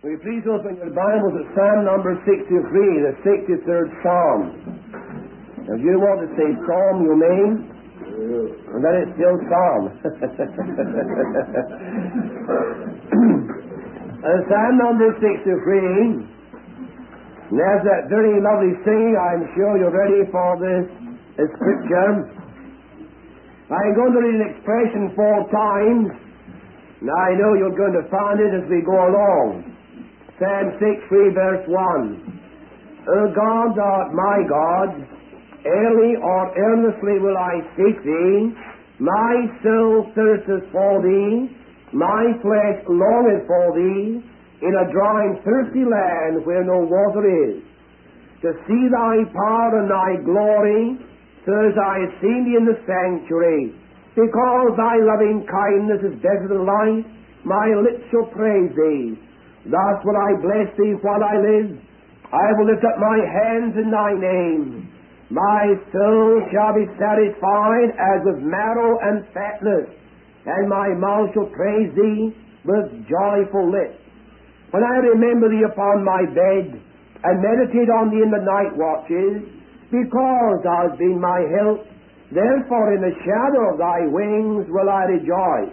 Will you please open your Bibles at Psalm number 63, the 63rd Psalm. If you want to say Psalm, you may, and then it's still Psalm. Psalm number 63, and there's that very lovely singing. I'm sure you're ready for this scripture. I'm going to read an expression 4 times, and I know you're going to find it as we go along. Psalm 63, verse 1. O God, thou art my God, early or earnestly will I seek thee. My soul thirsteth for thee, my flesh longeth for thee, in a dry and thirsty land where no water is. To see thy power and thy glory, so as I have seen thee in the sanctuary. Because thy loving kindness is better than life, my lips shall praise thee. Thus will I bless thee while I live. I will lift up my hands in thy name. My soul shall be satisfied as with marrow and fatness, and my mouth shall praise thee with joyful lips. When I remember thee upon my bed, and meditate on thee in the night watches, because thou hast been my help, therefore in the shadow of thy wings will I rejoice.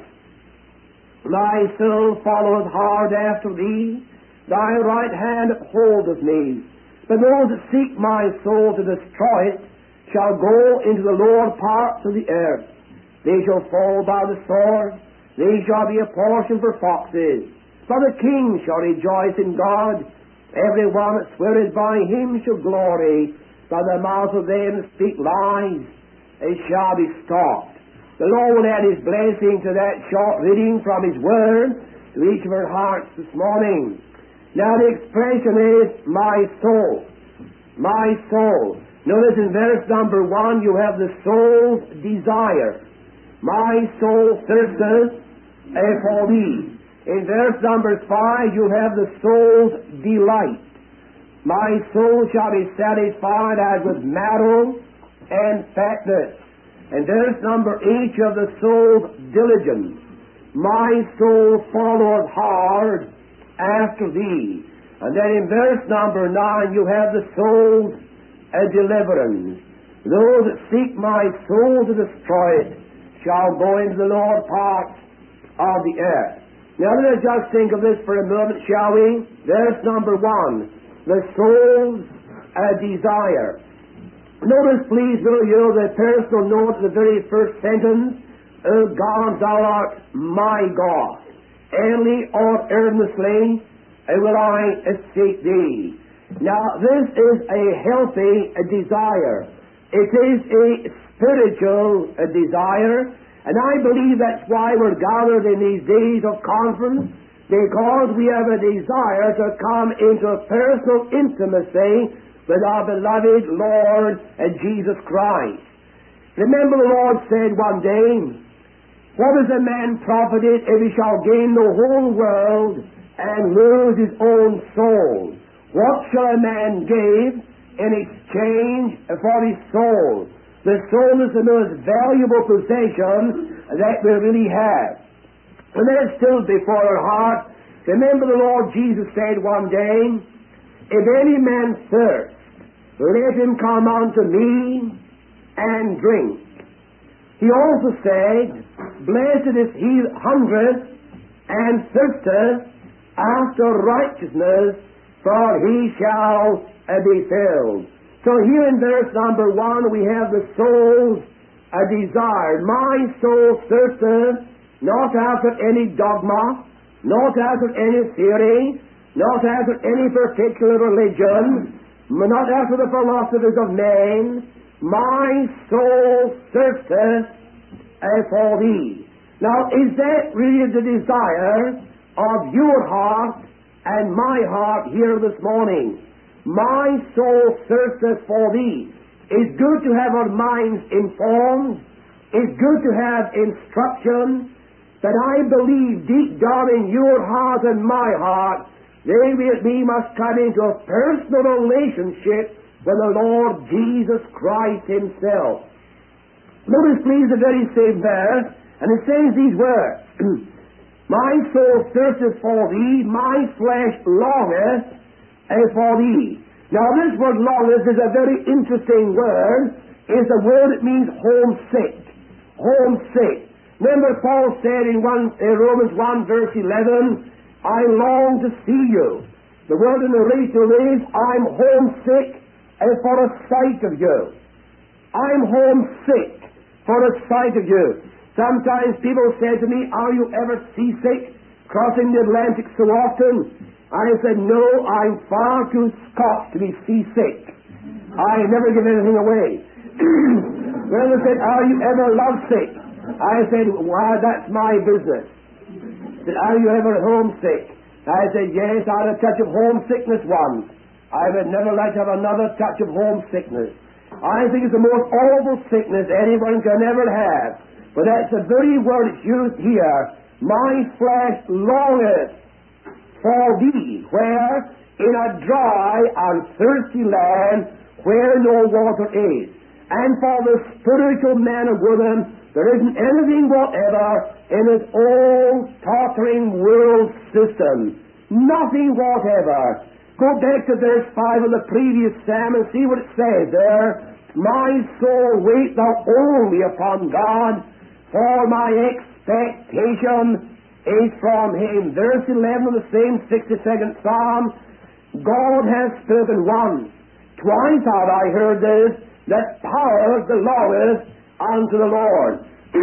My soul followeth hard after thee, thy right hand upholdeth me. But those that seek my soul to destroy it shall go into the lower parts of the earth. They shall fall by the sword, they shall be a portion for foxes. For the king shall rejoice in God, every one that sweareth by him shall glory. By the mouth of them that speak lies, they shall be stopped. The Lord will add His blessing to that short reading from His Word to each of our hearts this morning. Now the expression is, my soul. My soul. Notice in verse number 1 you have the soul's desire. My soul thirsteth for thee. In verse number 5 you have the soul's delight. My soul shall be satisfied as with marrow and fatness. And verse number 8 of the soul's diligence. My soul followeth hard after thee. And then in verse number 9 you have the soul's deliverance. Those that seek my soul to destroy it shall go into the lower parts of the earth. Now let us just think of this for a moment, shall we? Verse number 1. The soul's desire. Notice, please, will you, the personal note of the very first sentence, O God, thou art my God. Early or earnestly will I seek thee. Now, this is a healthy desire. It is a spiritual desire, and I believe that's why we're gathered in these days of conference, because we have a desire to come into a personal intimacy with our beloved Lord Jesus Christ. Remember the Lord said one day, what is a man profited if he shall gain the whole world and lose his own soul? What shall a man give in exchange for his soul? The soul is the most valuable possession that we really have. And then it's still before our heart. Remember the Lord Jesus said one day, if any man thirst, let him come unto me and drink. He also said, blessed is he that hungereth and thirsteth after righteousness, for he shall be filled. So here in verse number 1 we have the soul's desire. My soul thirsteth not after any dogma, not after any theory, not after any particular religion, not after the philosophies of men. My soul thirsteth for thee. Now, is that really the desire of your heart and my heart here this morning? My soul thirsteth for thee. It's good to have our minds informed. It's good to have instruction. But I believe deep down in your heart and my heart, we must come into a personal relationship with the Lord Jesus Christ Himself. Notice, please, the very same verse, and it says these words, My soul thirsteth for thee, my flesh longeth for thee. Now this word longeth is a very interesting word. It's a word that means homesick. Homesick. Remember Paul said in Romans 1 verse 11, I long to see you. The word in the original is, I'm homesick for a sight of you. I'm homesick for a sight of you. Sometimes people say to me, are you ever seasick crossing the Atlantic so often? I said, no, I'm far too Scotch to be seasick. I never give anything away. Well, they said, are you ever lovesick? I said, why, that's my business. Said, are you ever homesick? I said, yes, I had a touch of homesickness once. I would never like to have another touch of homesickness. I think it's the most awful sickness anyone can ever have. But that's the very word that's used here. My flesh longeth for thee, where? In a dry and thirsty land where no water is. And for the spiritual man and woman, there isn't anything whatever in this old tottering world system. Nothing whatever. Go back to verse 5 of the previous psalm and see what it says there. My soul, wait thou only upon God, for my expectation is from Him. Verse 11 of the same 62nd Psalm, God has spoken once. Twice have I heard this, that power belongeth unto the Lord.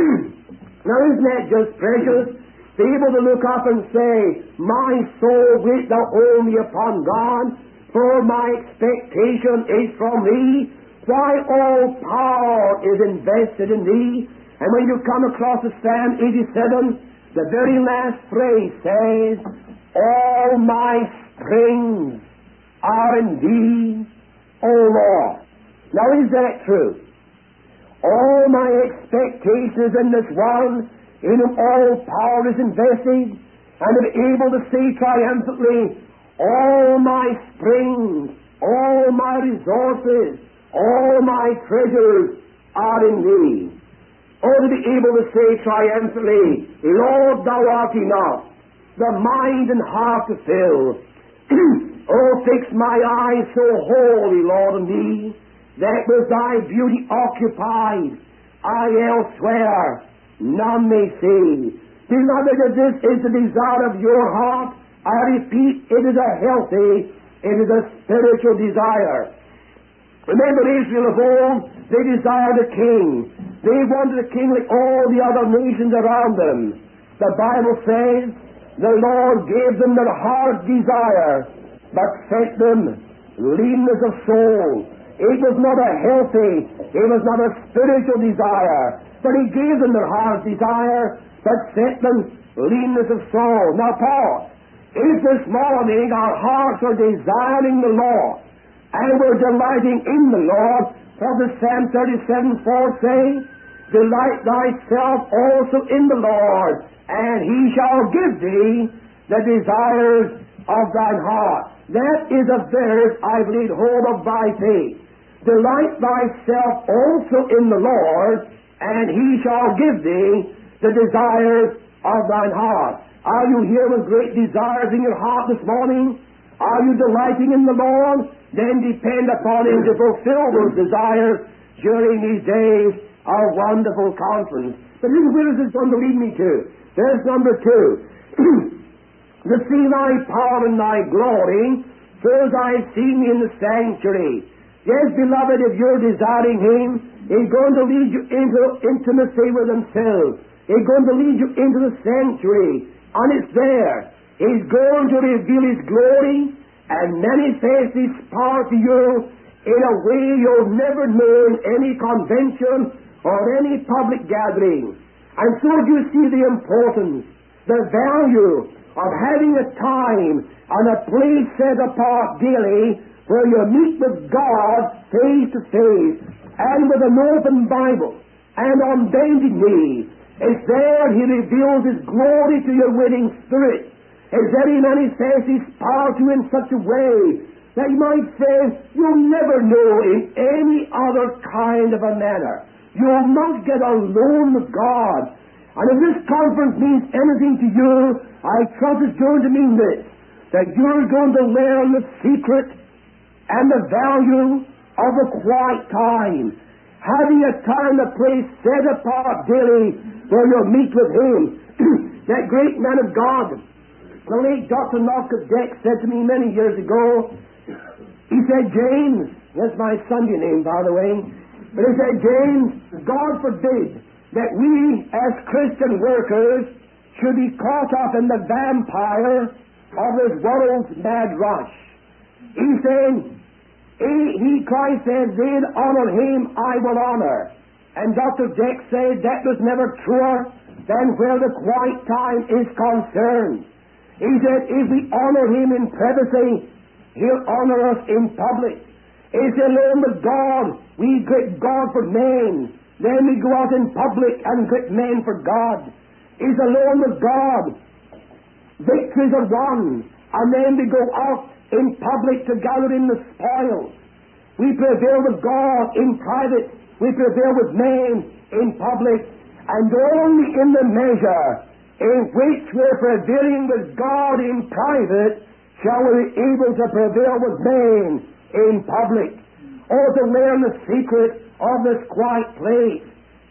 Now isn't that just precious? Be able to look up and say, my soul, wait thou only upon God, for my expectation is from Thee. Why, all power is invested in Thee. And when you come across the Psalm 87, the very last phrase says, all my springs are in Thee, O Lord. Now is that true? All my expectations in this one, in whom all power is invested, and to be able to say triumphantly, all my springs, all my resources, all my treasures are in Thee. Or to be able to say triumphantly, Lord, Thou art enough, the mind and heart to fill. Oh, fix my eyes so wholly, Lord, on Thee, that with Thy beauty occupied, I elsewhere none may see. Beloved, if this is the desire of your heart, I repeat, it is a healthy, it is a spiritual desire. Remember Israel of old, they desired a king. They wanted a king like all the other nations around them. The Bible says, the Lord gave them their heart's desire, but sent them leanness of soul. It was not a healthy, it was not a spiritual desire, but He gave them their heart's desire, but sent them leanness of soul. Now, Paul, if this morning our hearts are desiring the Lord, and we're delighting in the Lord, for the Psalm 37:4 say, delight thyself also in the Lord, and He shall give thee the desires of thine heart. That is a verse I've laid hold of by faith. Delight thyself also in the Lord, and He shall give thee the desires of thine heart. Are you here with great desires in your heart this morning? Are you delighting in the Lord? Then depend upon Him to fulfill those desires during these days of wonderful conference. But where is this going to lead me to? Verse number 2. To see Thy power and Thy glory, so as I have seen Thee in the sanctuary. Yes, beloved, if you're desiring Him, He's going to lead you into intimacy with Himself. He's going to lead you into the sanctuary, and it's there. He's going to reveal His glory and manifest His power to you in a way you'll never know in any convention or any public gathering. And so you see the importance, the value of having a time and a place set apart daily where you meet with God face to face and with an open Bible and on bended knee. It's there He reveals His glory to your willing spirit. It's there He manifests His power to you in such a way that you might say you'll never know in any other kind of a manner. You must get alone with God. And if this conference means anything to you, I trust it's going to mean this, that you're going to learn the secret and the value of a quiet time. Having a time, a place set apart daily where you'll meet with Him. That great man of God, the late Dr. Melchizedek, said to me many years ago, he said, James, that's my Sunday name, by the way, but he said, James, God forbid that we as Christian workers should be caught up in the vampire of this world's mad rush. He's saying, Christ said, they'll honor Him, I will honor. And Dr. Deck said that was never truer than where the quiet time is concerned. He said, if we honor Him in privacy, He'll honor us in public. He said, alone with God, we greet God for men. Then we go out in public and greet men for God. He's alone with God. Victories are won. And then we go out in public to gather in the spoils. We prevail with God in private. We prevail with men in public. And only in the measure in which we're prevailing with God in private shall we be able to prevail with men in public. Or to learn the secret of this quiet place.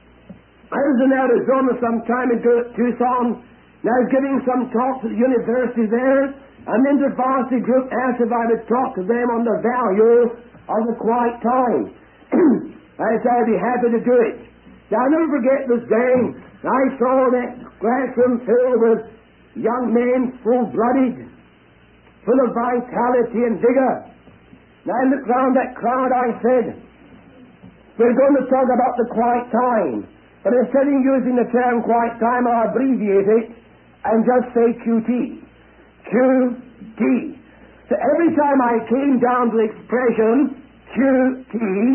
I was in Arizona some time ago at Tucson, and I was giving some talks at the university there, and then the varsity group asked if I would talk to them on the value of the quiet time. I said I'd be happy to do it. Now, I'll never forget this day. I saw that classroom filled with young men, full-blooded, full of vitality and vigor. And I looked round that crowd, I said, we're going to talk about the quiet time. But instead of using the term quiet time, I'll abbreviate it and just say QT. QT. So every time I came down to the expression QT,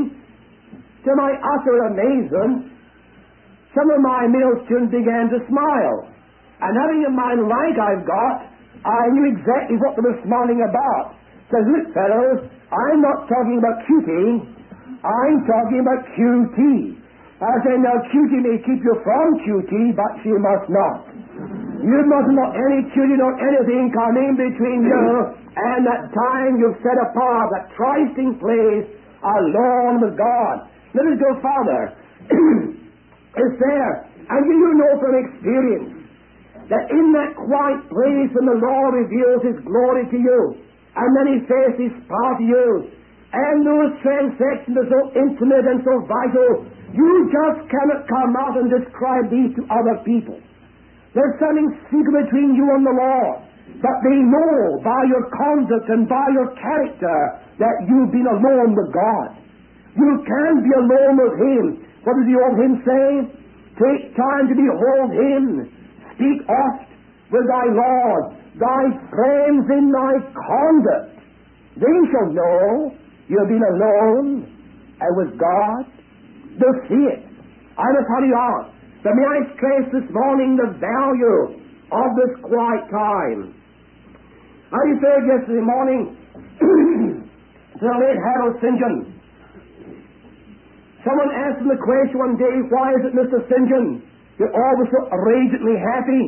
to my utter amazement, some of my male students began to smile. And having a mind like I've got, I knew exactly what they were smiling about. Says, look, fellows, I'm not talking about QT, I'm talking about QT. I said, now QT may keep you from QT, but she must not. You must not any QT, not anything come in between you and that time you've set apart, that trysting place alone with God. Let us go farther. It's there. And you know from experience that in that quiet place when the Lord reveals His glory to you, and then He says His power to you, and those transactions are so intimate and so vital, you just cannot come out and describe these to other people. There's something secret between you and the Lord, but they know by your conduct and by your character that you've been alone with God. You can be alone with Him. What does the old hymn say? Take time to behold Him. Speak oft with thy Lord, thy friends in thy conduct. They shall know you've been alone and with God. They'll see it. I must hurry on. But may I stress this morning the value of this quiet time. I referred yesterday morning to the late Harold St. John. Someone asked him the question one day, why is it, Mr. St. John, you're always so radiantly happy?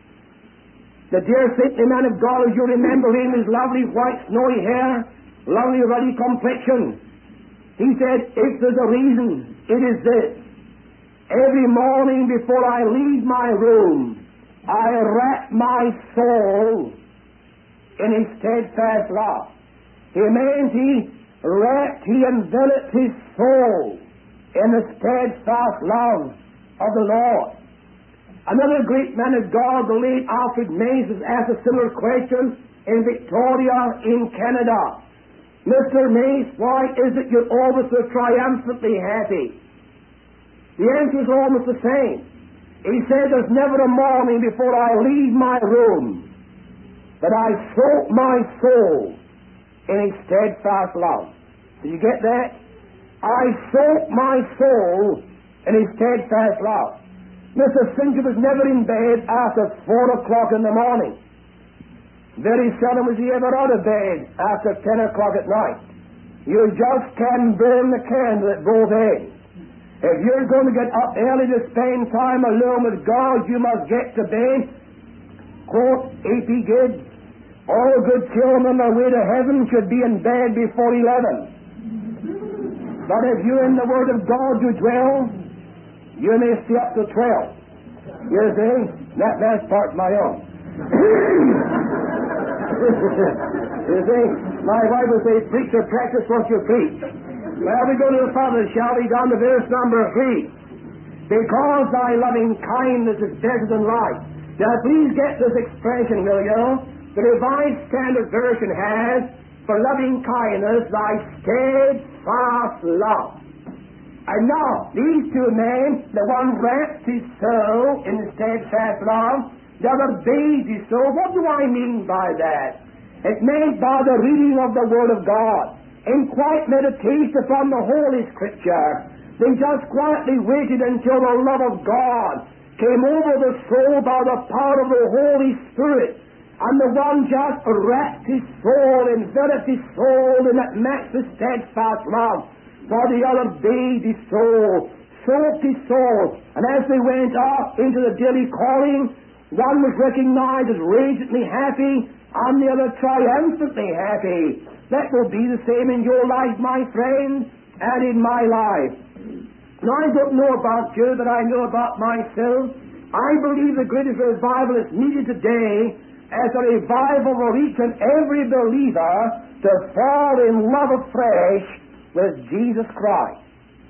The dear saintly man of God, as you remember him, his lovely white snowy hair, lovely ruddy complexion. He said, if there's a reason, it is this. Every morning before I leave my room, I wrap my soul in His steadfast love. He meant he enveloped his soul in the steadfast love of the Lord. Another great man of God, the late Alfred Mays, has asked a similar question in Victoria, in Canada. Mr. Mays, why is it you're always so triumphantly happy? The answer is almost the same. He said, there's never a morning before I leave my room that I soak my soul in His steadfast love. Did you get that? I soak my soul in His steadfast love. Mr. Singer was never in bed after 4 o'clock in the morning. Very seldom was he ever out of bed after 10 o'clock at night. You just can't burn the candle at both ends. If you're going to get up early to spend time alone with God, you must get to bed. Quote A.P. Gibbs, all good children on their way to heaven should be in bed before 11. But if you in the Word of God do dwell, you may stay up to 12. You see? That last part's my own. You see? My wife will say, preach or practice what you preach. Well, we go to the Father, shall we, down to verse number 3. Because thy loving kindness is better than life. Now, please get this expression, will you? The Revised Standard Version has, for loving kindness, thy steadfast love. And now, these two men, the one wraps his soul in the steadfast love, the other bathes his soul. What do I mean by that? It meant by the reading of the Word of God. In quiet meditation upon the Holy Scripture, they just quietly waited until the love of God came over the soul by the power of the Holy Spirit. And the one just wrapped his soul, enveloped his soul in that matchless steadfast love. For the other bathed his soul, soaked his soul. And as they went off into the daily calling, one was recognized as radiantly happy, and the other triumphantly happy. That will be the same in your life, my friend, and in my life. Now, I don't know about you, but I know about myself. I believe the greatest revival is needed today as a revival for each and every believer to fall in love afresh with Jesus Christ.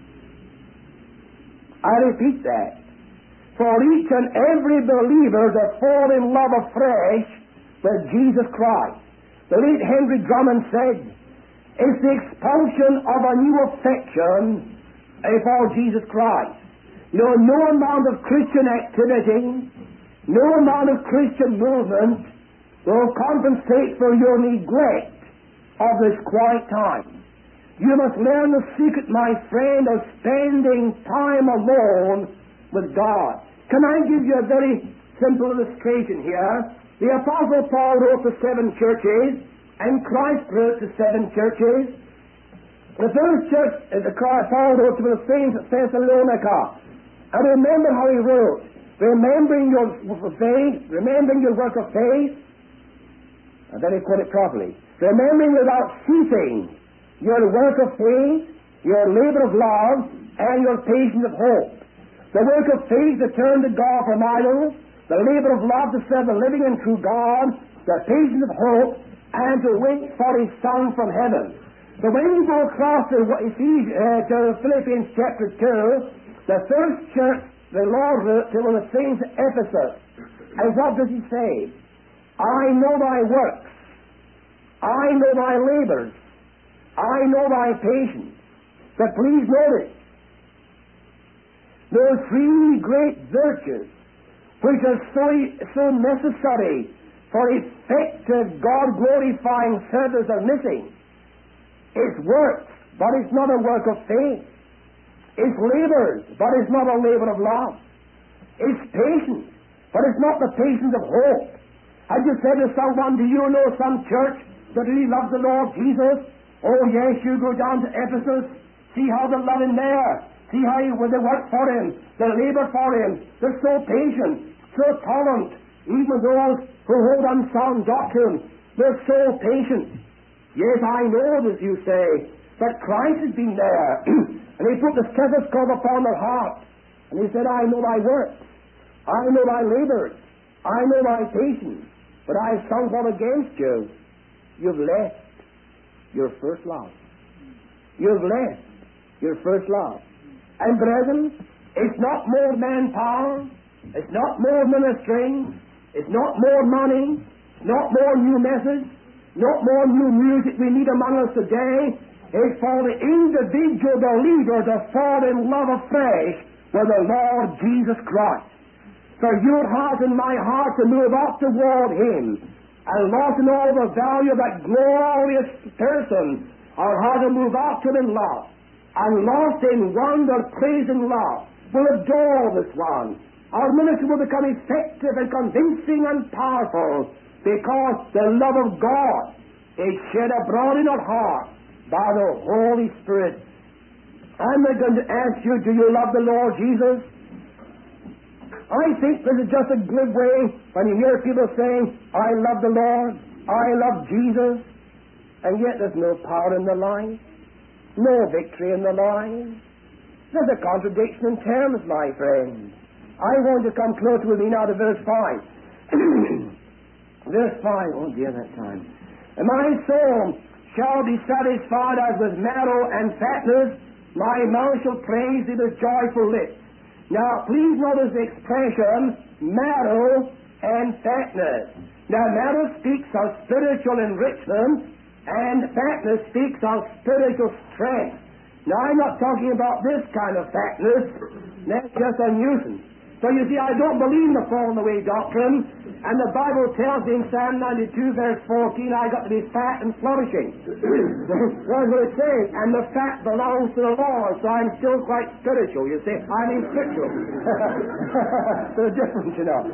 I repeat that. For each and every believer to fall in love afresh with Jesus Christ. The late Henry Drummond said, it's the expulsion of a new affection for Jesus Christ. You know, no amount of Christian activity, no amount of Christian movement will compensate for your neglect of this quiet time. You must learn the secret, my friend, of spending time alone with God. Can I give you a very simple illustration here? The Apostle Paul wrote to 7 churches, and Christ wrote to 7 churches. The first church, Paul wrote to the saints at Thessalonica. And remember how he wrote, remembering your faith, remembering your work of faith, and then he put it properly, remembering without ceasing your work of faith, your labor of love, and your patience of hope. The work of faith to turn to God from idols, the labor of love to serve the living and true God, the patience of hope, and to wait for His Son from heaven. But when you go across to Philippians chapter 2, the first church the Lord wrote to the saints at Ephesus. And what does He say? I know thy works, I know thy labors, I know thy patience. But please notice, those 3 great virtues which are so necessary for effective God-glorifying service are missing. It's works, but it's not a work of faith. It's labors, but it's not a labor of love. It's patience, but it's not the patience of hope. I just said to someone, do you know some church that really loves the Lord Jesus? Oh yes, you go down to Ephesus, see how they love Him there. See how they work for Him, they labor for Him. They're so patient, so tolerant. Even those who hold unsound doctrine, they're so patient. Yes, I know this, you say, but Christ has been there. And He put the stethoscope upon their heart. And He said, I know thy works, I know thy labors, I know thy patience, but I have somewhat against you. You've left your first love. You've left your first love. And brethren, it's not more manpower, it's not more ministering, it's not more money, it's not more new message, not more new music we need among us today. It's for the individual believer to fall in love afresh with the Lord Jesus Christ. For your heart and my heart to move up toward Him, and lost in all the value of that glorious person, our heart to move up to Him in love, and lost in wonder, praise, and love, will adore this one. Our ministry will become effective and convincing and powerful because the love of God is shed abroad in our heart by the Holy Spirit I'm not going to ask you, do you love the Lord Jesus? I think this is just a glib way when you hear people saying, I love the Lord, I love Jesus, and yet there's no power in the life, no victory in the life. There's a contradiction in terms, my friend. I want to come close with me now to verse 5. Verse 5, oh dear, that time. And my soul shall be satisfied as with marrow and fatness, my mouth shall praise thee with joyful lips. Now, please notice the expression, marrow and fatness. Now, marrow speaks of spiritual enrichment, and fatness speaks of spiritual strength. Now, I'm not talking about this kind of fatness. That's just a nuisance. So, you see, I don't believe in the falling away doctrine, and the Bible tells me in Psalm 92, verse 14, I got to be fat and flourishing. That's what it says. And the fat belongs to the Lord, so I'm still quite spiritual, you see. I mean spiritual. There's a difference, you know.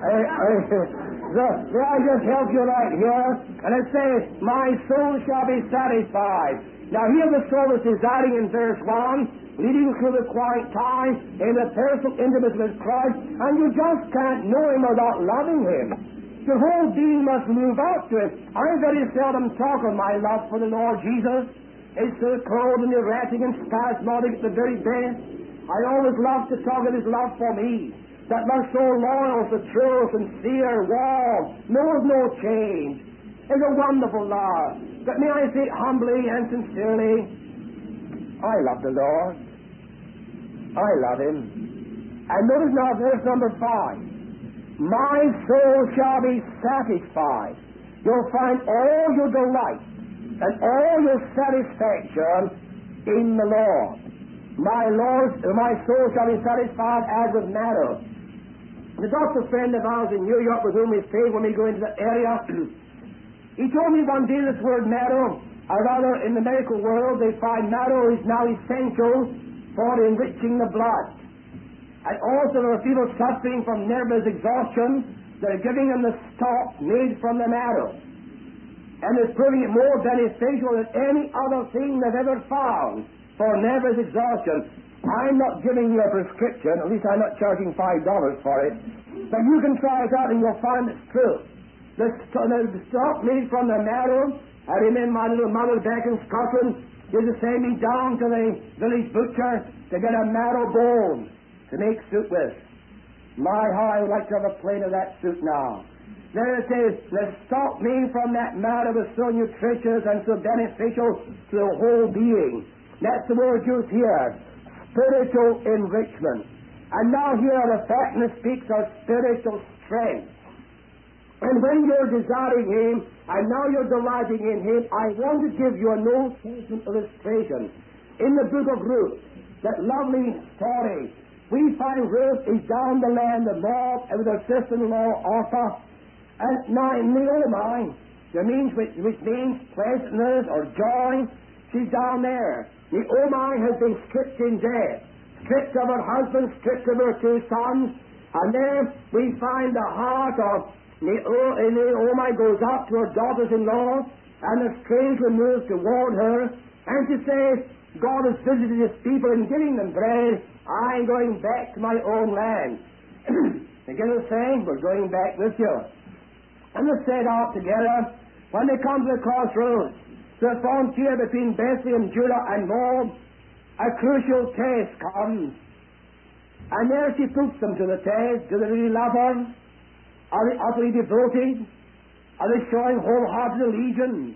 So, I just help you right here, and it says, my soul shall be satisfied. Now, here the soul is residing in verse 1, leading through the quiet time in the personal intimacy with Christ, and you just can't know Him without loving Him. Your whole being must move out to Him. I very seldom talk of my love for the Lord Jesus. It's so cold and erratic and spasmodic at the very best. I always love to talk of His love for me. That love so loyal, so true, sincere, warm, knows no change. It's a wonderful love. But may I say humbly and sincerely, I love the Lord. I love Him. And notice now verse number 5. My soul shall be satisfied. You'll find all your delight and all your satisfaction in the Lord. My soul shall be satisfied as with marrow. The doctor friend of ours in New York with whom we stayed when we go into that area, he told me one day this word marrow, or rather in the medical world they find marrow is now essential for enriching the blood. And also there are people suffering from nervous exhaustion. They're giving them the stock made from the marrow. And it's proving it more beneficial than any other thing they've ever found for nervous exhaustion. I'm not giving you a prescription, at least I'm not charging $5 for it, but you can try it out and you'll find it's true. The stock made from the marrow, I remember my little mother back in Scotland used to send me down to the village butcher to get a marrow bone to make soup with. My, how I would like to have a plate of that soup now. There it is, the stock made from that marrow is so nutritious and so beneficial to the whole being. That's the word used here, spiritual enrichment. And now here the fatness speaks of spiritual strength. And when you're desiring Him, and now you're delighting in Him, I want to give you an Old Testament illustration. In the book of Ruth, that lovely story, we find Ruth is down the land of Moab with her sister-in-law Orpah, and now Naomi, which means pleasantness or joy, she's down there. Naomi has been stripped in death, stripped of her husband, stripped of her 2 sons, and there we find the heart of Naomi goes up to her daughters-in-law, and the stranger moves toward her, and she says, God has visited His people in giving them bread. I'm going back to my own land. Again, the saying, we're going back with you. And they set out together. When they come to the crossroads, the frontier between Bethlehem, Judah, and Moab, a crucial test comes. And there she puts them to the test. Do they really love her? Are they utterly devoted? Are they showing wholehearted allegiance?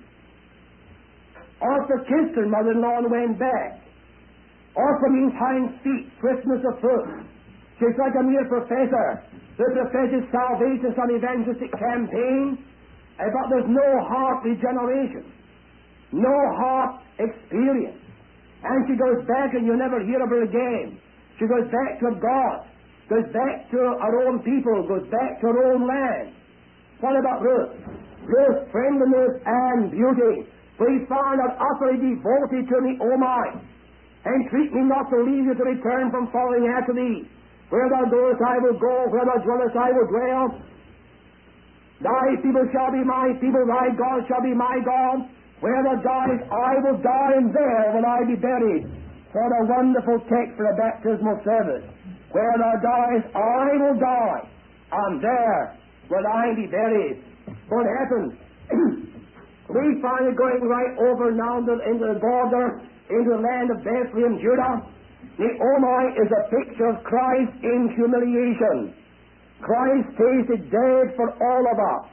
Orpah kissed her mother-in-law and went back. Orpah means hind feet, swiftness of foot. She's like a mere professor who professes salvation, some evangelistic campaign, but there's no heart regeneration, no heart experience. And she goes back and you never hear of her again. She goes back to God, goes back to our own people, goes back to our own land. What about Ruth? Ruth, friendliness and beauty. We find her utterly devoted to me, O mine. Entreat me not to leave you to return from following after thee. Where thou goest, I will go. Where thou dwellest, I will dwell. Thy people shall be my people. Thy God shall be my God. Where thou diest, I will die, and there will I be buried. What a wonderful text for a baptismal service. Where thou diest, I will die, and there will I be buried. What happens? We find it going right over now into the border, into the land of Bethlehem, Judah. Naomi is a picture of Christ in humiliation. Christ tasted death for all of us.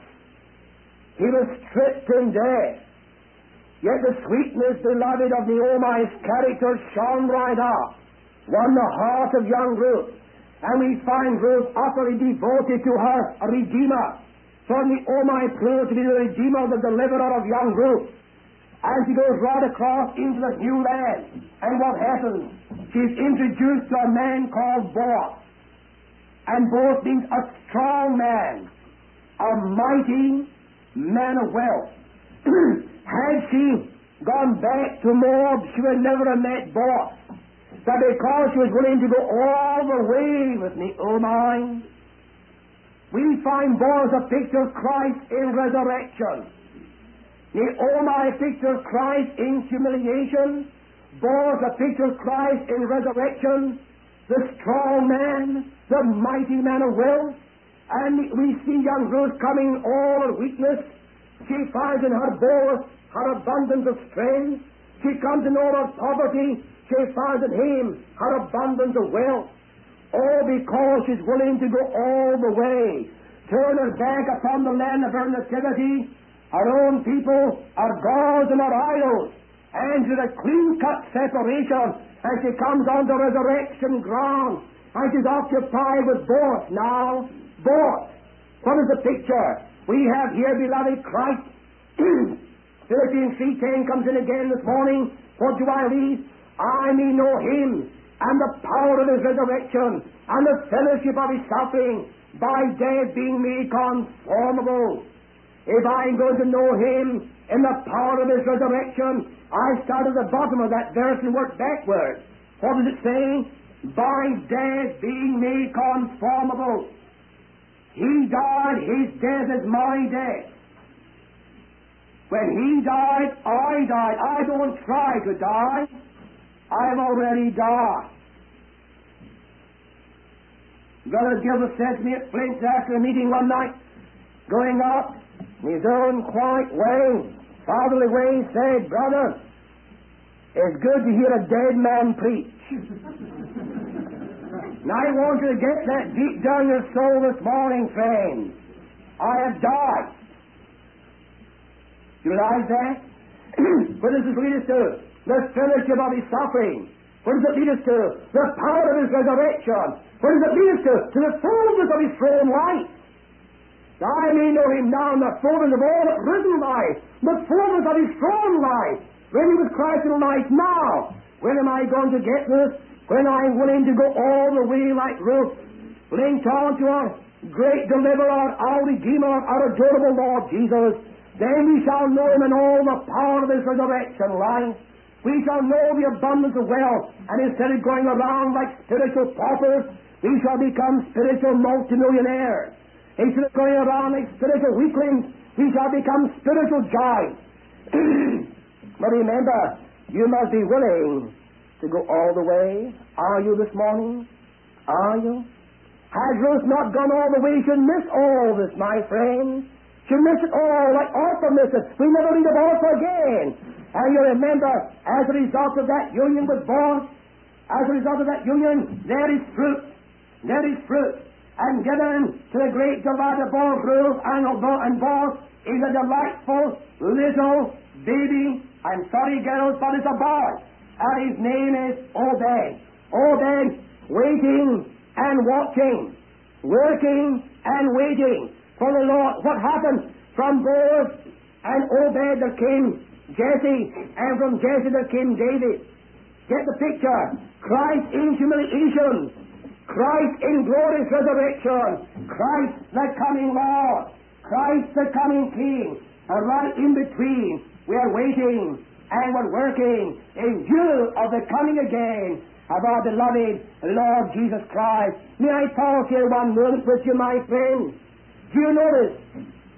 He was stripped in death. Yet the sweetness, beloved, of Naomi's character shone right up, won the heart of young Ruth. And we find Ruth utterly devoted to her Redeemer. So Naomi proved to be the Redeemer, the deliverer of young Ruth. And she goes right across into the new land. And what happens? She's introduced to a man called Boaz. And Boaz means a strong man, a mighty man of wealth. Had she gone back to Moab, she would never have met Boaz. But because she was willing to go all the way with Naomi, we find Boaz a picture of Christ in resurrection. Naomi a picture of Christ in humiliation. Boaz a picture of Christ in resurrection. The strong man, the mighty man of wealth. And we see young Ruth coming all her weakness. She finds in her Boaz her abundance of strength. She comes in all her poverty. She finds in him her abundance of wealth. All because she's willing to go all the way. Turn her back upon the land of her nativity. Her own people, her gods and her idols. And to the clean-cut separation as she comes on the resurrection ground. And she's occupied with Boaz now. Boaz. What is the picture? We have here, beloved, Christ. Philippians 3:10 comes in again this morning. What do I read? I may know him and the power of his resurrection and the fellowship of his suffering, by death being made conformable. If I'm going to know him in the power of his resurrection, I start at the bottom of that verse and work backward. What does it say? By death being made conformable. He died, his death is my death. When he died, I died. I don't try to die. I've already died. Brother Gilbert said to me at Flint's after a meeting one night, going up in his own quiet way, fatherly way, he said, "Brother, it's good to hear a dead man preach." Now I want you to get that deep down your soul this morning, friends. I have died. You realize that? What does this lead us to? The fellowship of his suffering. What does it lead us to? The power of his resurrection. What does it lead us to? To the fullness of his throne life. I may know him now in the fullness of all that risen life, the fullness of his throne life. When he was Christ in life now, when am I going to get this? When I'm willing to go all the way like Ruth, linked on to our great deliverer, our Redeemer, our adorable Lord Jesus, then we shall know him in all the power of his resurrection life. We shall know the abundance of wealth, and instead of going around like spiritual paupers, we shall become spiritual multimillionaires. Instead of going around like spiritual weaklings, we shall become spiritual giants. But remember, you must be willing to go all the way. Are you this morning? Are you? Has Ruth not gone all the way? She'll miss all this, my friend. She'll miss it all, like Orpah missed it. We never read of Orpah again. And you remember, as a result of that union with Boaz, as a result of that union, there is fruit. There is fruit. And given to the great delight of both Ruth and Boaz is a delightful little baby. I'm sorry, girls, but it's a boy. And his name is Obed. Obed, waiting and watching, working and waiting for the Lord. What happened? From Boaz and Obed there came Jesse, and from Jesse there came David. Get the picture. Christ in humiliation, Christ in glorious resurrection, Christ the coming Lord, Christ the coming King, and right in between we are waiting and we're working in view of the coming again of our beloved Lord Jesus Christ. May I talk here one moment with you, my friends? Do you notice?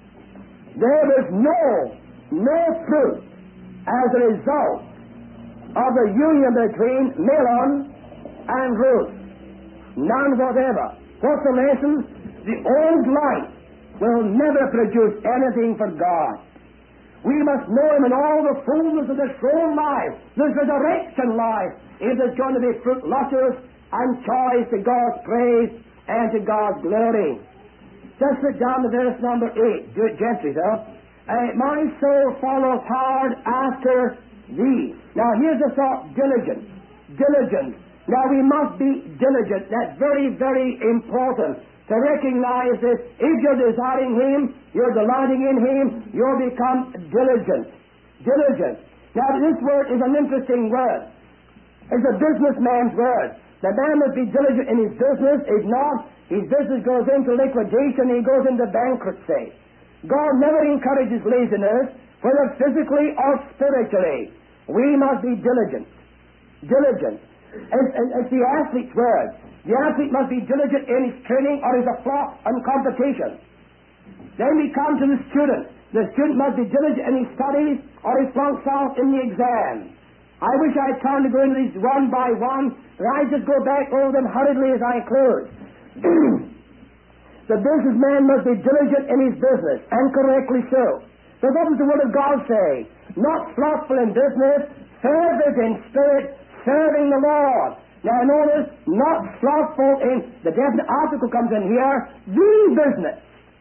There was no fruit as a result of the union between Mahlon and Ruth. None whatever. What's the lesson? The old life will never produce anything for God. We must know Him in all the fullness of the true life, the resurrection life, if there's going to be fruit luscious and choice to God's praise and to God's glory. Just sit down to verse number 8. Do it gently, though. My soul follows hard after Thee. Now, here's the thought, diligent. Diligent. Now, we must be diligent. That's very, very important to recognize that if you're desiring Him, you're delighting in Him, you'll become diligent. Diligent. Now, this word is an interesting word. It's a businessman's word. The man must be diligent in his business. If not, his business goes into liquidation, he goes into bankruptcy. God never encourages laziness, whether physically or spiritually. We must be diligent. Diligent. It's the athlete's word. The athlete must be diligent in his training or his flop and competition. Then we come to the student. The student must be diligent in his studies or he flunks out in the exam. I wish I had time to go into these one by one, but I just go back over them hurriedly as I close. The businessman must be diligent in his business, and correctly so. But what does the Word of God say? Not slothful in business, fervent in spirit, serving the Lord. Now notice, not slothful in, the definite article comes in here, the business.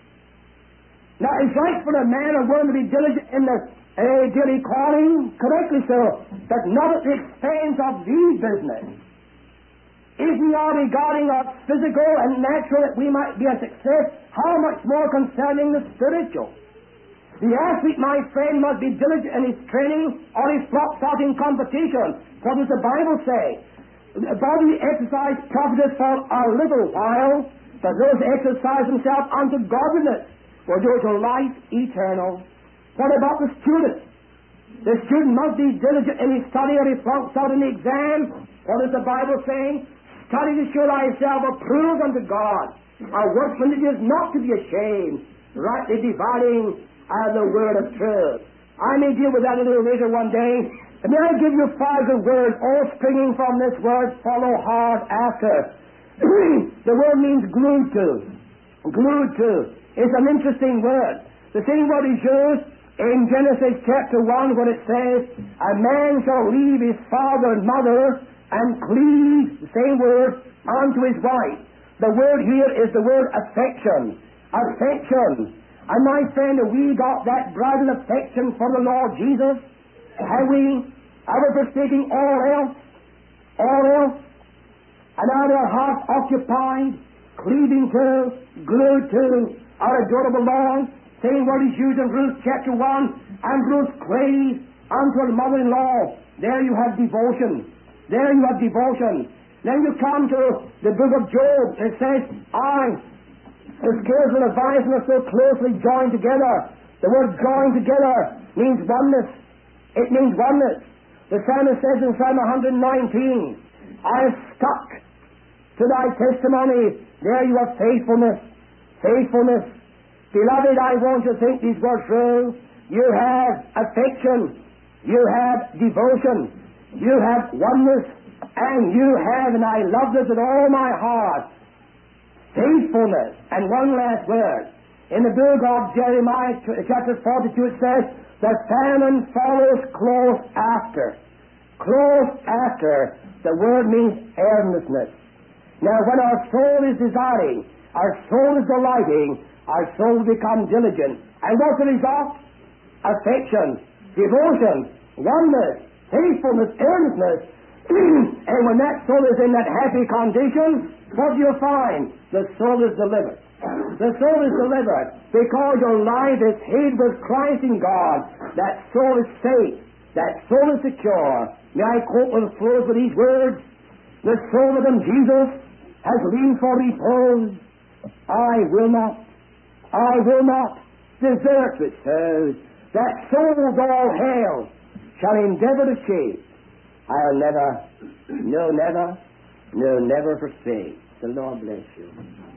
Now it's right for a man or woman to be diligent in their daily calling, correctly so, but not at the expense of the business. If we are regarding our physical and natural that we might be a success, how much more concerning the spiritual? The athlete, my friend, must be diligent in his training or he flops out in competition. What does the Bible say? The bodily exercise profiteth for a little while, but those who exercise themselves unto godliness will do it to life eternal. What about the student? The student must be diligent in his study or he flunks out in the exam. What is the Bible saying? Study to show thyself approved unto God, a workman that is not to be ashamed, rightly dividing the word of truth. I may deal with that a little later one day. And may I give you 5 good words, all springing from this word, follow hard after. The word means glued to. Glued to. It's an interesting word. The same word is used in Genesis chapter 1 when it says, a man shall leave his father and mother and cleave, the same word, unto his wife. The word here is the word affection. Affection. And my friend, have we got that bridal affection for the Lord Jesus? Have we? Are we forsaking all else? All else? And are our hearts occupied, cleaving to, glued to, our adorable Lord? Same word is used in Ruth chapter 1. And Ruth clave unto her mother-in-law. There you have devotion. There you have devotion. Then you come to the book of Job. It says, the scales and the vines are so closely joined together. The word joined together means oneness. It means oneness. The psalmist says in Psalm 119, I have stuck to thy testimony. There you have faithfulness. Faithfulness. Beloved, I want you to think these words through. You have affection. You have devotion. You have oneness, and you have, and I love this with all my heart, faithfulness. And one last word. In the book of Jeremiah, chapter 42, it says, the famine follows close after. Close after. The word means earnestness. Now, when our soul is desiring, our soul is delighting, our soul becomes diligent. And what's the result? Affection, devotion, oneness, faithfulness, earnestness. And when that soul is in that happy condition, what do you find? The soul is delivered. The soul is delivered because your life is hid with Christ in God. That soul is safe. That soul is secure. May I quote with close with these words? The soul within Jesus has leaned for repose. I will not desert it says. That soul's all hell shall endeavor to shake. I'll never forsake. The Lord bless you.